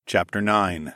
Chapter 9.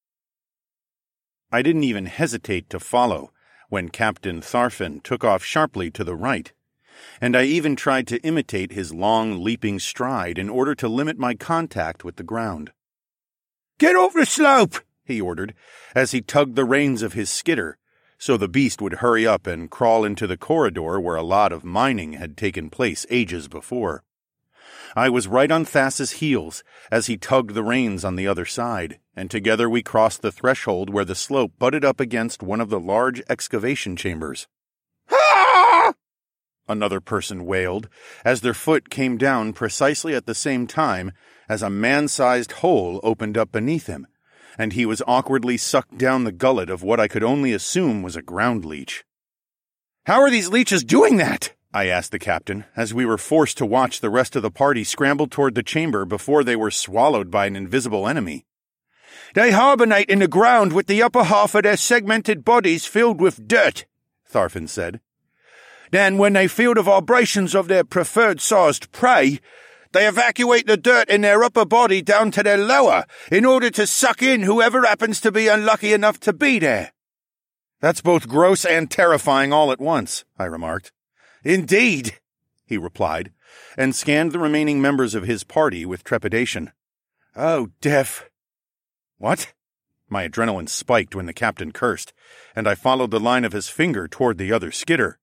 I didn't even hesitate to follow when Captain Tharfin took off sharply to the right, and I even tried to imitate his long, leaping stride in order to limit my contact with the ground. "Get off the slope!" he ordered, as he tugged the reins of his skidder, so the beast would hurry up and crawl into the corridor where a lot of mining had taken place ages before. I was right on Thas's heels as he tugged the reins on the other side, and together we crossed the threshold where the slope butted up against one of the large excavation chambers. "Ah!" Another person wailed, as their foot came down precisely at the same time as a man-sized hole opened up beneath him, and he was awkwardly sucked down the gullet of what I could only assume was a ground leech. "How are these leeches doing that?" I asked the captain, as we were forced to watch the rest of the party scramble toward the chamber before they were swallowed by an invisible enemy. "They hibernate in the ground with the upper half of their segmented bodies filled with dirt," Tharfin said. "Then, when they feel the vibrations of their preferred-sized prey, they evacuate the dirt in their upper body down to their lower in order to suck in whoever happens to be unlucky enough to be there." "That's both gross and terrifying all at once," I remarked. "Indeed," he replied, and scanned the remaining members of his party with trepidation. "Oh, death." "What?" My adrenaline spiked when the captain cursed, and I followed the line of his finger toward the other skidder.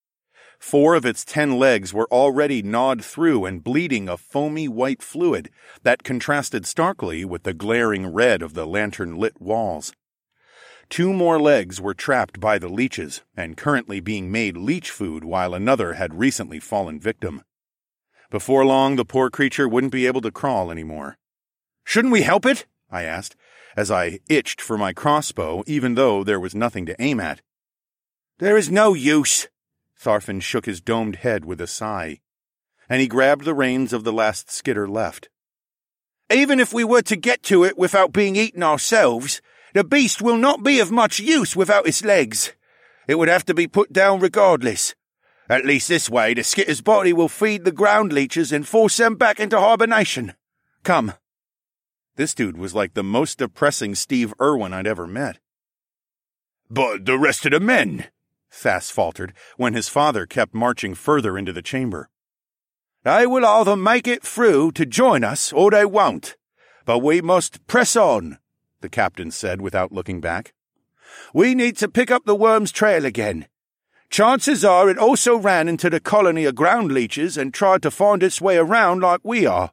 4 of its 10 legs were already gnawed through and bleeding a foamy white fluid that contrasted starkly with the glaring red of the lantern-lit walls. 2 more legs were trapped by the leeches and currently being made leech food while another had recently fallen victim. Before long, the poor creature wouldn't be able to crawl anymore. "Shouldn't we help it?" I asked, as I itched for my crossbow even though there was nothing to aim at. "There is no use." Tharfin shook his domed head with a sigh, and he grabbed the reins of the last skidder left. "Even if we were to get to it without being eaten ourselves, the beast will not be of much use without its legs. It would have to be put down regardless. At least this way the skitter's body will feed the ground leeches and force them back into hibernation. Come." This dude was like the most depressing Steve Irwin I'd ever met. "But the rest of the men?" Thas faltered when his father kept marching further into the chamber. "They will either make it through to join us or they won't. But we must press on," the captain said without looking back. "We need to pick up the worm's trail again. Chances are it also ran into the colony of ground leeches and tried to find its way around like we are."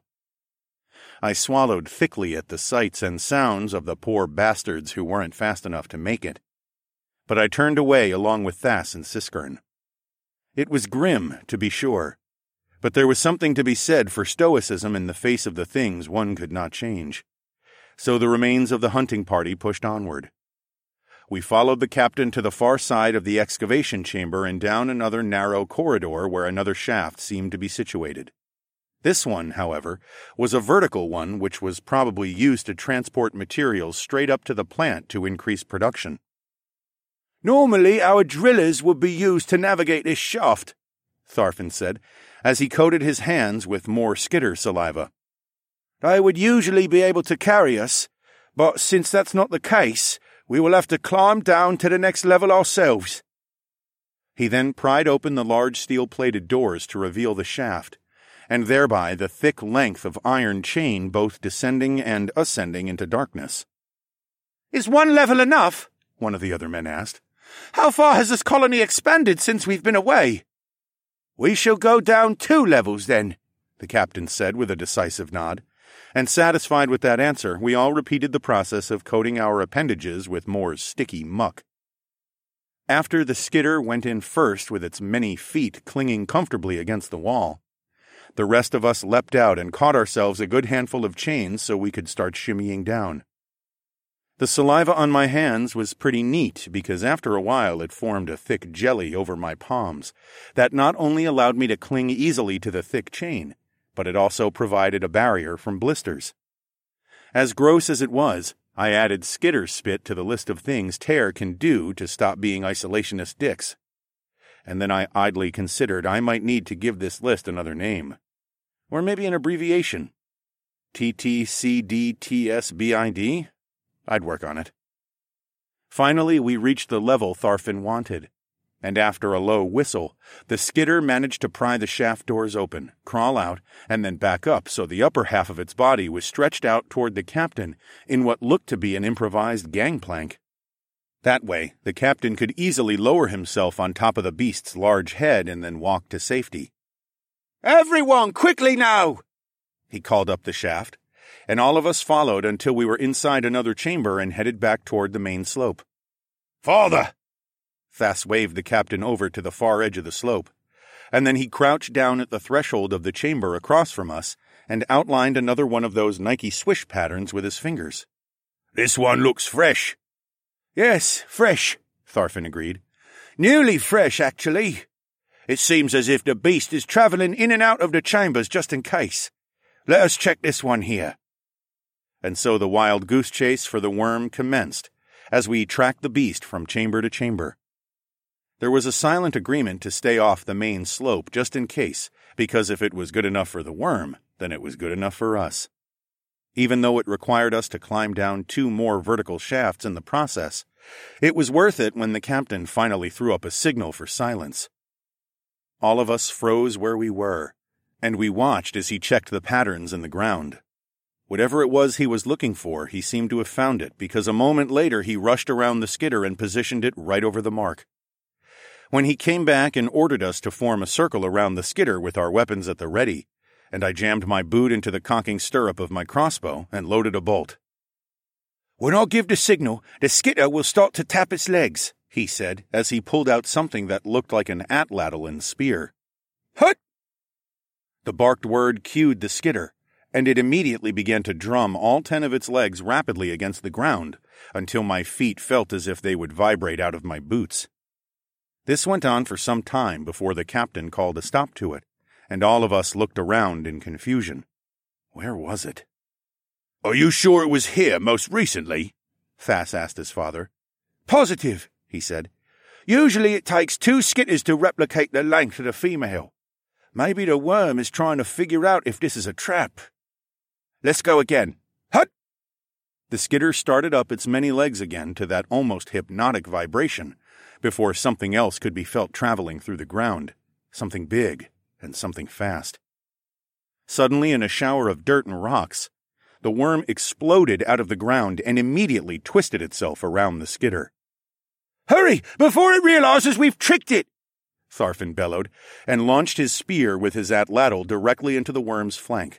I swallowed thickly at the sights and sounds of the poor bastards who weren't fast enough to make it. But I turned away along with Thas and Siskern. It was grim, to be sure, but there was something to be said for stoicism in the face of the things one could not change. So the remains of the hunting party pushed onward. We followed the captain to the far side of the excavation chamber and down another narrow corridor where another shaft seemed to be situated. This one, however, was a vertical one which was probably used to transport materials straight up to the plant to increase production. "Normally our drillers would be used to navigate this shaft," Tharfin said, as he coated his hands with more skidder saliva. "They would usually be able to carry us, but since that's not the case, we will have to climb down to the next level ourselves." He then pried open the large steel-plated doors to reveal the shaft, and thereby the thick length of iron chain both descending and ascending into darkness. "Is one level enough?" one of the other men asked. "How far has this colony expanded since we've been away?" "We shall go down 2 levels then," the captain said with a decisive nod, and satisfied with that answer, we all repeated the process of coating our appendages with more sticky muck. After the skidder went in first with its many feet clinging comfortably against the wall, the rest of us leapt out and caught ourselves a good handful of chains so we could start shimmying down. The saliva on my hands was pretty neat because after a while it formed a thick jelly over my palms that not only allowed me to cling easily to the thick chain, but it also provided a barrier from blisters. As gross as it was, I added skidder spit to the list of things Tear can do to stop being isolationist dicks. And then I idly considered I might need to give this list another name. Or maybe an abbreviation. TTCDTSBID? I'd work on it. Finally, we reached the level Tharfin wanted, and after a low whistle, the skidder managed to pry the shaft doors open, crawl out, and then back up so the upper half of its body was stretched out toward the captain in what looked to be an improvised gangplank. That way, the captain could easily lower himself on top of the beast's large head and then walk to safety. "Everyone, quickly now!" He called up the shaft, and all of us followed until we were inside another chamber and headed back toward the main slope. "Father!" Thas waved the captain over to the far edge of the slope, and then he crouched down at the threshold of the chamber across from us and outlined another one of those Nike swish patterns with his fingers. "This one looks fresh." "Yes, fresh," Tharfin agreed. "Newly fresh, actually. It seems as if the beast is travelling in and out of the chambers just in case. Let us check this one here." And so the wild goose chase for the worm commenced, as we tracked the beast from chamber to chamber. There was a silent agreement to stay off the main slope just in case, because if it was good enough for the worm, then it was good enough for us. Even though it required us to climb down 2 more vertical shafts in the process, it was worth it when the captain finally threw up a signal for silence. All of us froze where we were, and we watched as he checked the patterns in the ground. Whatever it was he was looking for, he seemed to have found it, because a moment later he rushed around the skidder and positioned it right over the mark. When he came back and ordered us to form a circle around the skidder with our weapons at the ready, and I jammed my boot into the cocking stirrup of my crossbow and loaded a bolt. "When I give the signal, the skidder will start to tap its legs," he said, as he pulled out something that looked like an atlatl spear. "Hut!" The barked word cued the skidder, and it immediately began to drum all 10 of its legs rapidly against the ground, until my feet felt as if they would vibrate out of my boots. This went on for some time before the captain called a stop to it, and all of us looked around in confusion. Where was it? "Are you sure it was here most recently?" Thas asked his father. "Positive," he said. "Usually it takes 2 skitters to replicate the length of the female. Maybe the worm is trying to figure out if this is a trap. Let's go again. Hut!" The skidder started up its many legs again to that almost hypnotic vibration, before something else could be felt traveling through the ground, something big and something fast. Suddenly, in a shower of dirt and rocks, the worm exploded out of the ground and immediately twisted itself around the skidder. "Hurry, before it realizes we've tricked it!" Tharfin bellowed, and launched his spear with his atlatl directly into the worm's flank.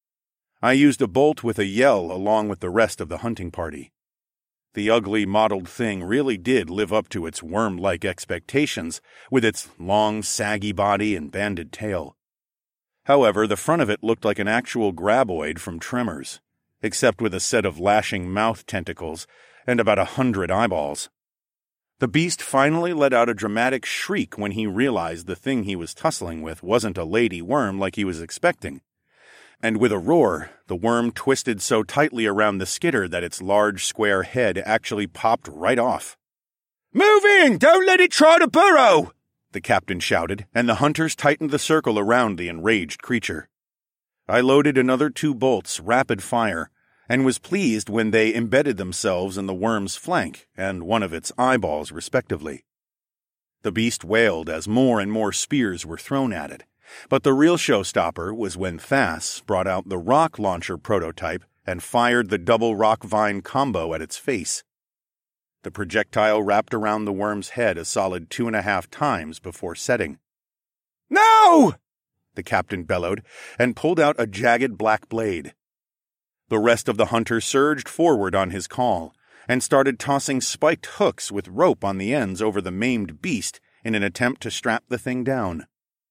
I used a bolt with a yell along with the rest of the hunting party. The ugly mottled thing really did live up to its worm-like expectations, with its long, saggy body and banded tail. However, the front of it looked like an actual graboid from Tremors, except with a set of lashing mouth tentacles and about 100 eyeballs. The beast finally let out a dramatic shriek when he realized the thing he was tussling with wasn't a lady worm like he was expecting. And with a roar, the worm twisted so tightly around the skidder that its large square head actually popped right off. "Move in! Don't let it try to burrow!" the captain shouted, and the hunters tightened the circle around the enraged creature. I loaded another 2 bolts, rapid fire, and was pleased when they embedded themselves in the worm's flank and one of its eyeballs, respectively. The beast wailed as more and more spears were thrown at it, but the real showstopper was when Thas brought out the rock launcher prototype and fired the double rock vine combo at its face. The projectile wrapped around the worm's head a solid 2.5 times before setting. "No!" the captain bellowed, and pulled out a jagged black blade. The rest of the hunters surged forward on his call, and started tossing spiked hooks with rope on the ends over the maimed beast in an attempt to strap the thing down.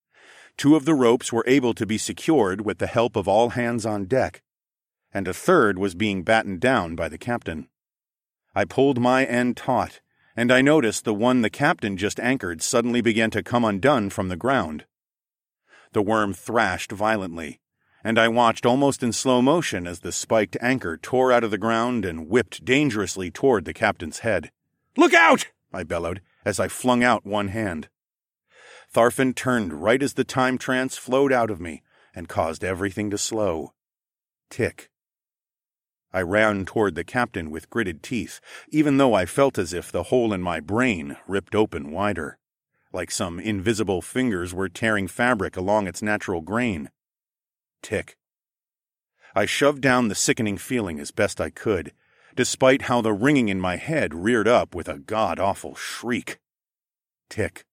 2 of the ropes were able to be secured with the help of all hands on deck, and a third was being battened down by the captain. I pulled my end taut, and I noticed the one the captain just anchored suddenly began to come undone from the ground. The worm thrashed violently, and I watched almost in slow motion as the spiked anchor tore out of the ground and whipped dangerously toward the captain's head. "Look out!" I bellowed as I flung out one hand. Tharfin turned right as the time trance flowed out of me and caused everything to slow. Tick. I ran toward the captain with gritted teeth, even though I felt as if the hole in my brain ripped open wider, like some invisible fingers were tearing fabric along its natural grain. Tick. I shoved down the sickening feeling as best I could, despite how the ringing in my head reared up with a god-awful shriek. Tick.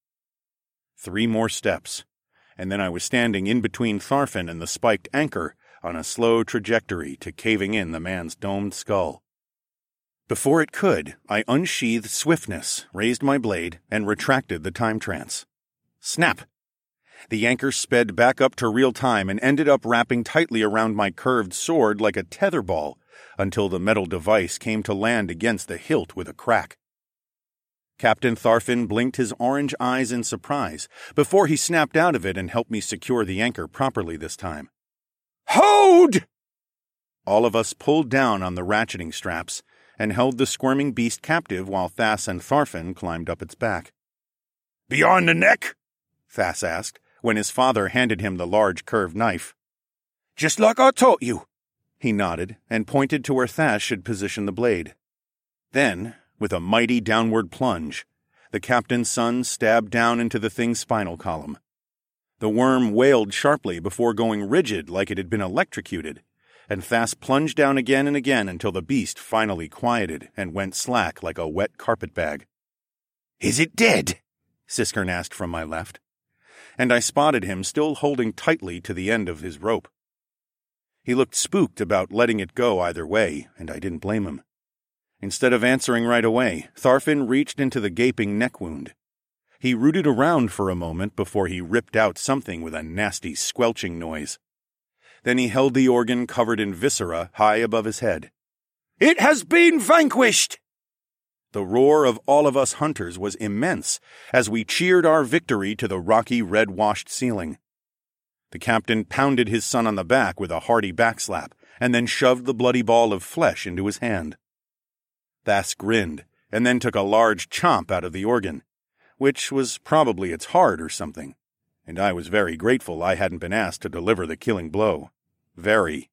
3 more steps, and then I was standing in between Tharfin and the spiked anchor on a slow trajectory to caving in the man's domed skull. Before it could, I unsheathed swiftness, raised my blade, and retracted the time trance. Snap! The anchor sped back up to real time and ended up wrapping tightly around my curved sword like a tetherball until the metal device came to land against the hilt with a crack. Captain Tharfin blinked his orange eyes in surprise before he snapped out of it and helped me secure the anchor properly this time. Hold! All of us pulled down on the ratcheting straps and held the squirming beast captive while Thas and Tharfin climbed up its back. Beyond the neck? Thas asked, when his father handed him the large curved knife. Just like I taught you. He nodded and pointed to where Thas should position the blade. Then, with a mighty downward plunge, the captain's son stabbed down into the thing's spinal column. The worm wailed sharply before going rigid like it had been electrocuted, and Thas plunged down again and again until the beast finally quieted and went slack like a wet carpetbag. Is it dead? Siskern asked from my left, and I spotted him still holding tightly to the end of his rope. He looked spooked about letting it go either way, and I didn't blame him. Instead of answering right away, Tharfin reached into the gaping neck wound. He rooted around for a moment before he ripped out something with a nasty squelching noise. Then he held the organ covered in viscera high above his head. It has been vanquished! The roar of all of us hunters was immense as we cheered our victory to the rocky red-washed ceiling. The captain pounded his son on the back with a hearty backslap and then shoved the bloody ball of flesh into his hand. Thas grinned and then took a large chomp out of the organ, which was probably its heart or something, and I was very grateful I hadn't been asked to deliver the killing blow. Very.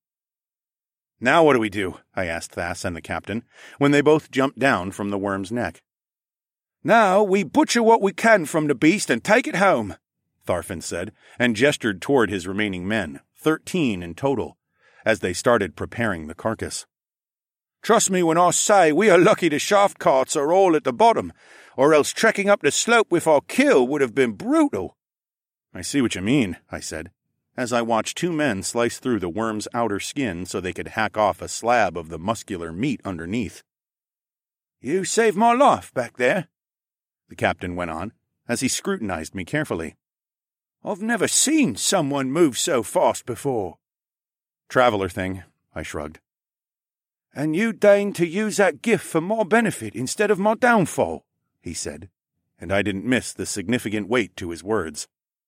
"Now what do we do?" I asked Thas and the captain, when they both jumped down from the worm's neck. "Now we butcher what we can from the beast and take it home," Tharfin said, and gestured toward his remaining men, 13 in total, as they started preparing the carcass. "Trust me when I say we are lucky the shaft carts are all at the bottom, or else trekking up the slope with our kill would have been brutal." "I see what you mean," I said, as I watched 2 men slice through the worm's outer skin so they could hack off a slab of the muscular meat underneath. "You saved my life back there," the captain went on, as he scrutinized me carefully. "I've never seen someone move so fast before." "Traveler thing," I shrugged. "And you deigned to use that gift for my benefit instead of my downfall," he said, and I didn't miss the significant weight to his words.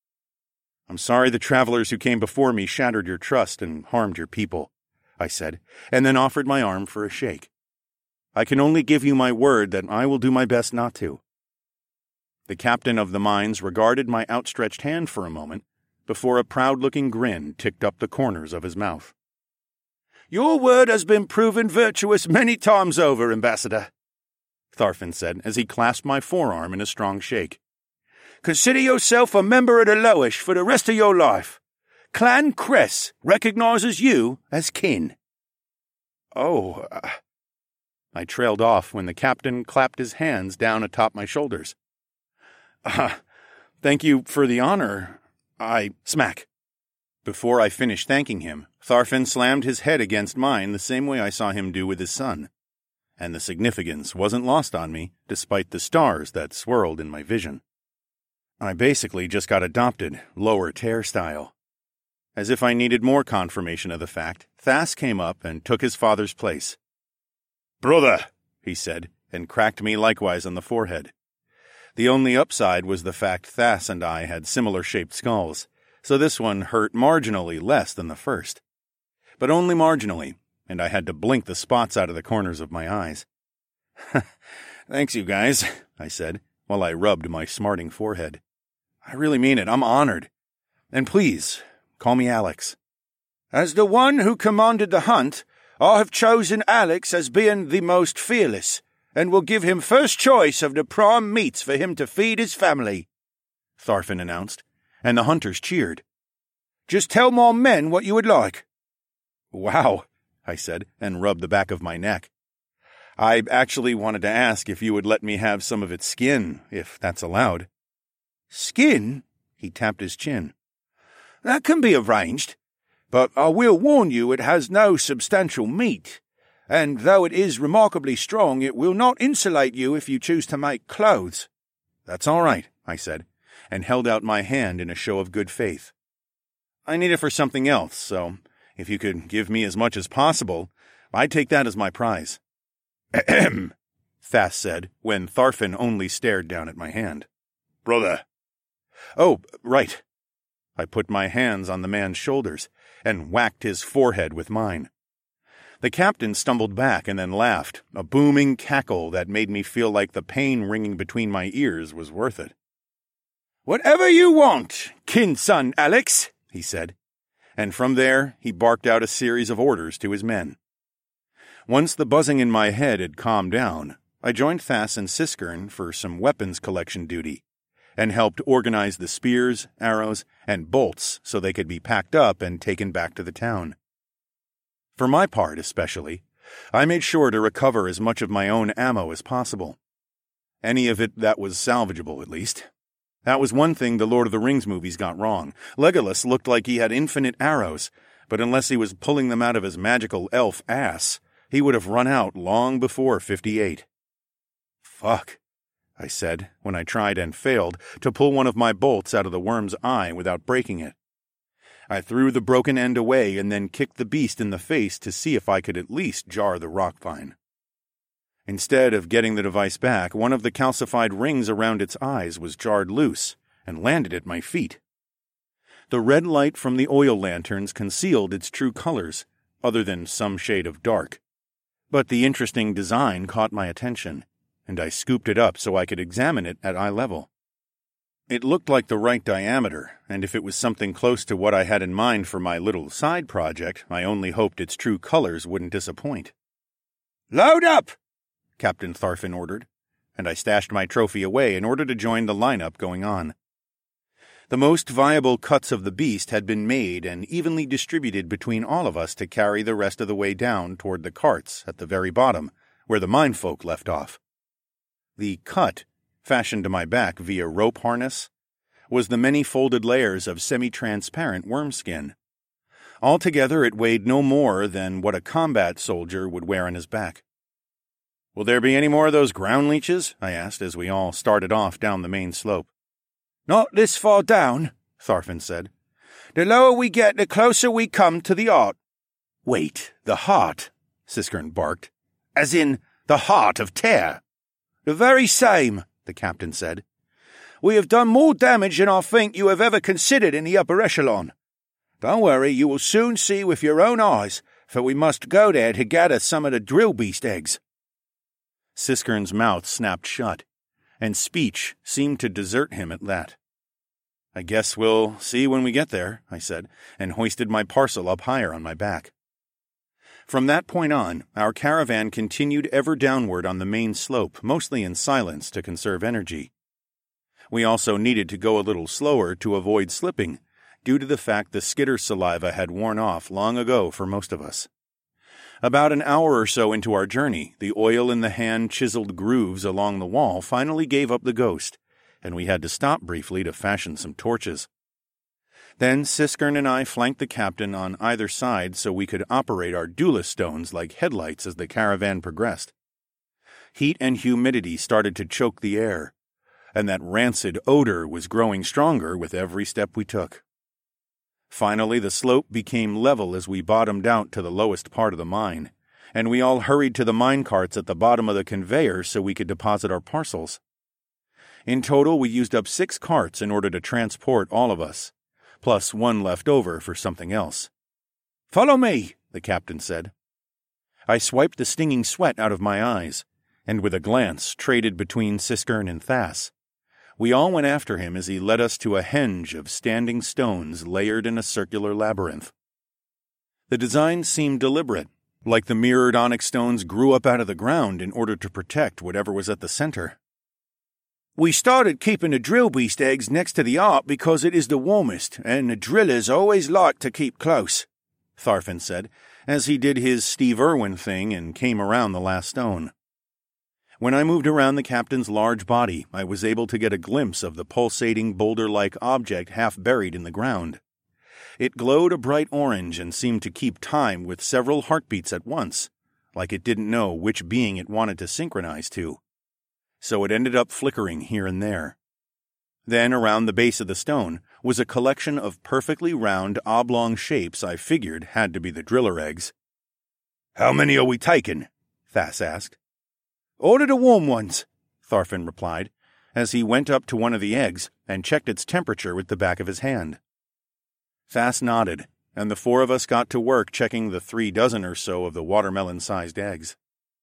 "I'm sorry the travelers who came before me shattered your trust and harmed your people," I said, and then offered my arm for a shake. "I can only give you my word that I will do my best not to." The captain of the mines regarded my outstretched hand for a moment before a proud-looking grin ticked up the corners of his mouth. "Your word has been proven virtuous many times over, Ambassador," Tharfin said as he clasped my forearm in a strong shake. "Consider yourself a member of the Loish for the rest of your life. Clan Cress recognizes you as kin." "Oh," I trailed off when the captain clapped his hands down atop my shoulders. "Thank you for the honor. Smack." Before I finished thanking him, Tharfin slammed his head against mine the same way I saw him do with his son, and the significance wasn't lost on me despite the stars that swirled in my vision. I basically just got adopted, lower tear style. As if I needed more confirmation of the fact, Thas came up and took his father's place. "Brother," he said, and cracked me likewise on the forehead. The only upside was the fact Thas and I had similar-shaped skulls, so this one hurt marginally less than the first. But only marginally, and I had to blink the spots out of the corners of my eyes. "Thanks, you guys," I said, while I rubbed my smarting forehead. "I really mean it. I'm honored. And please, call me Alex." As the one who commanded the hunt, I have chosen Alex as being the most fearless, and will give him first choice of the prime meats for him to feed his family," Tharfin announced, and the hunters cheered. "Just tell my men what you would like." "Wow," I said, and rubbed the back of my neck. "I actually wanted to ask if you would let me have some of its skin, if that's allowed." "Skin?" He tapped his chin. "That can be arranged, but I will warn you it has no substantial meat, and though it is remarkably strong, it will not insulate you if you choose to make clothes." "That's all right," I said, and held out my hand in a show of good faith. "I need it for something else, so if you could give me as much as possible, I'd take that as my prize." "Ahem," Thas said, when Tharfin only stared down at my hand. "Brother." "Oh, right." I put my hands on the man's shoulders and whacked his forehead with mine. The captain stumbled back and then laughed, a booming cackle that made me feel like the pain ringing between my ears was worth it. "Whatever you want, kin-son Alex," he said, and from there he barked out a series of orders to his men. Once the buzzing in my head had calmed down, I joined Thas and Siskern for some weapons collection duty, and helped organize the spears, arrows, and bolts so they could be packed up and taken back to the town. For my part, especially, I made sure to recover as much of my own ammo as possible. Any of it that was salvageable, at least. That was one thing the Lord of the Rings movies got wrong. Legolas looked like he had infinite arrows, but unless he was pulling them out of his magical elf ass, he would have run out long before 58. "Fuck," I said, when I tried and failed to pull one of my bolts out of the worm's eye without breaking it. I threw the broken end away and then kicked the beast in the face to see if I could at least jar the rock vine. Instead of getting the device back, one of the calcified rings around its eyes was jarred loose and landed at my feet. The red light from the oil lanterns concealed its true colors, other than some shade of dark. But the interesting design caught my attention, and I scooped it up so I could examine it at eye level. It looked like the right diameter, and if it was something close to what I had in mind for my little side project, I only hoped its true colors wouldn't disappoint. "Load up!" Captain Tharfin ordered, and I stashed my trophy away in order to join the lineup going on. The most viable cuts of the beast had been made and evenly distributed between all of us to carry the rest of the way down toward the carts at the very bottom, where the minefolk left off. The cut, fashioned to my back via rope harness, was the many folded layers of semi-transparent worm skin. Altogether it weighed no more than what a combat soldier would wear on his back. "Will there be any more of those ground leeches?" I asked as we all started off down the main slope. "Not this far down," Tharfin said. "The lower we get, the closer we come to the heart." "Wait, the heart?" Siskern barked. "As in the heart of Tear." "The very same," the captain said. "We have done more damage than I think you have ever considered in the upper echelon. Don't worry, you will soon see with your own eyes, for we must go there to gather some of the drill beast eggs." Siskern's mouth snapped shut, and speech seemed to desert him at that. "I guess we'll see when we get there," I said, and hoisted my parcel up higher on my back. From that point on, our caravan continued ever downward on the main slope, mostly in silence to conserve energy. We also needed to go a little slower to avoid slipping, due to the fact the skitter saliva had worn off long ago for most of us. About an hour or so into our journey, the oil in the hand-chiseled grooves along the wall finally gave up the ghost, and we had to stop briefly to fashion some torches. Then Siskern and I flanked the captain on either side so we could operate our duelist stones like headlights as the caravan progressed. Heat and humidity started to choke the air, and that rancid odor was growing stronger with every step we took. Finally, the slope became level as we bottomed out to the lowest part of the mine, and we all hurried to the mine carts at the bottom of the conveyor so we could deposit our parcels. In total, we used up 6 carts in order to transport all of us, plus one left over for something else. "Follow me," the captain said. I swiped the stinging sweat out of my eyes, and with a glance traded between Siskern and Thas. We all went after him as he led us to a henge of standing stones layered in a circular labyrinth. The design seemed deliberate, like the mirrored onyx stones grew up out of the ground in order to protect whatever was at the center. We started keeping the drill beast eggs next to the ark because it is the warmest, and the drillers always like to keep close, Tharfin said, as he did his Steve Irwin thing and came around the last stone. When I moved around the captain's large body, I was able to get a glimpse of the pulsating boulder-like object half buried in the ground. It glowed a bright orange and seemed to keep time with several heartbeats at once, like it didn't know which being it wanted to synchronize to. So it ended up flickering here and there. Then, around the base of the stone, was a collection of perfectly round, oblong shapes I figured had to be the driller eggs. "How many are we taking?" Thas asked. "Order the warm ones," Tharfin replied, as he went up to one of the eggs and checked its temperature with the back of his hand. Thas nodded, and the four of us got to work checking the 36 or so of the watermelon-sized eggs.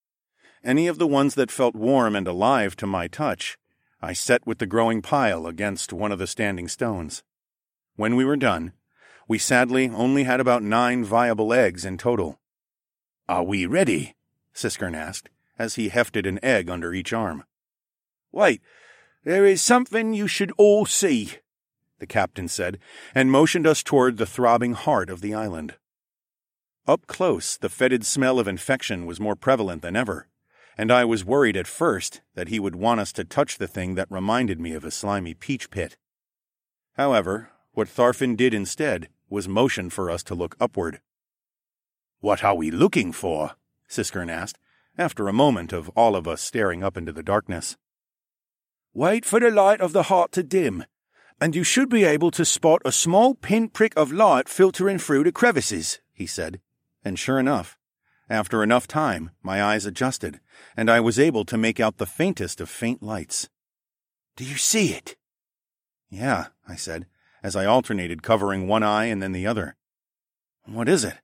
Any of the ones that felt warm and alive to my touch, I set with the growing pile against one of the standing stones. When we were done, we sadly only had about 9 viable eggs in total. "Are we ready?" Siskern asked, as he hefted an egg under each arm. "Wait, there is something you should all see," the captain said, and motioned us toward the throbbing heart of the island. Up close, the fetid smell of infection was more prevalent than ever, and I was worried at first that he would want us to touch the thing that reminded me of a slimy peach pit. However, what Tharfin did instead was motion for us to look upward. "What are we looking for?" Siskern asked, after a moment of all of us staring up into the darkness. "Wait for the light of the heart to dim, and you should be able to spot a small pinprick of light filtering through the crevices," he said, and sure enough, after enough time, my eyes adjusted, and I was able to make out the faintest of faint lights. "Do you see it?" "Yeah," I said, as I alternated covering one eye and then the other. "What is it?"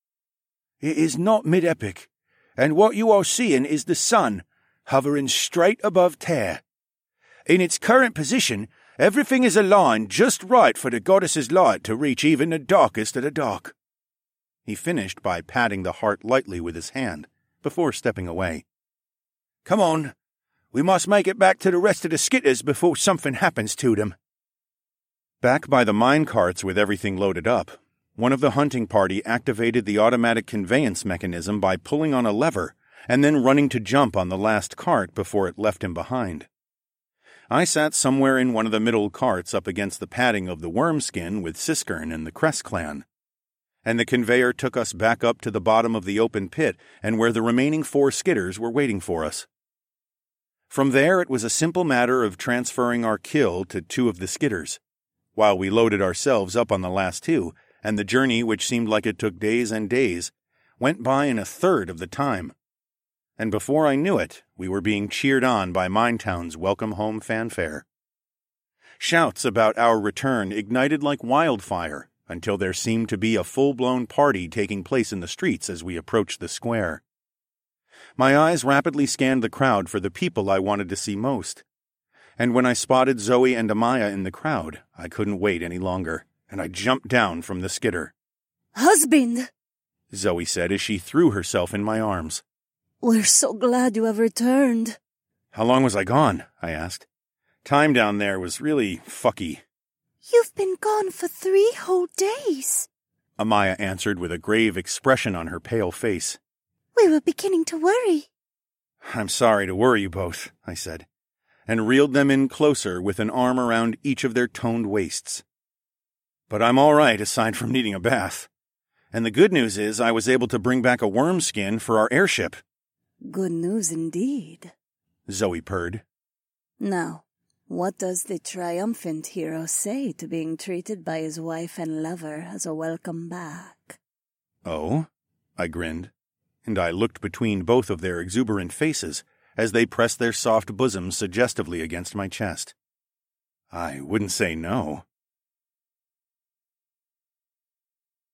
"It is not mid-epic, and what you are seeing is the sun, hovering straight above Tyr. In its current position, everything is aligned just right for the goddess's light to reach even the darkest of the dark." He finished by patting the heart lightly with his hand, before stepping away. "Come on, we must make it back to the rest of the skitters before something happens to them." Back by the mine carts with everything loaded up, one of the hunting party activated the automatic conveyance mechanism by pulling on a lever and then running to jump on the last cart before it left him behind. I sat somewhere in one of the middle carts up against the padding of the worm skin with Siskern and the Crest clan, and the conveyor took us back up to the bottom of the open pit and where the remaining 4 skitters were waiting for us. From there it was a simple matter of transferring our kill to 2 of the skitters, while we loaded ourselves up on the last 2, and the journey, which seemed like it took days and days, went by in a third of the time. And before I knew it, we were being cheered on by Minetown's welcome home fanfare. Shouts about our return ignited like wildfire, until there seemed to be a full-blown party taking place in the streets as we approached the square. My eyes rapidly scanned the crowd for the people I wanted to see most, and when I spotted Zoe and Amaya in the crowd, I couldn't wait any longer, and I jumped down from the skitter. "Husband," Zoe said as she threw herself in my arms. "We're so glad you have returned." "How long was I gone?" I asked. Time down there was really fucky. "You've been gone for 3 whole days," Amaya answered with a grave expression on her pale face. "We were beginning to worry." "I'm sorry to worry you both," I said, and reeled them in closer with an arm around each of their toned waists. "But I'm all right aside from needing a bath. And the good news is I was able to bring back a worm skin for our airship." "Good news indeed," Zoe purred. "Now, what does the triumphant hero say to being treated by his wife and lover as a welcome back?" "Oh?" I grinned, and I looked between both of their exuberant faces as they pressed their soft bosoms suggestively against my chest. "I wouldn't say no."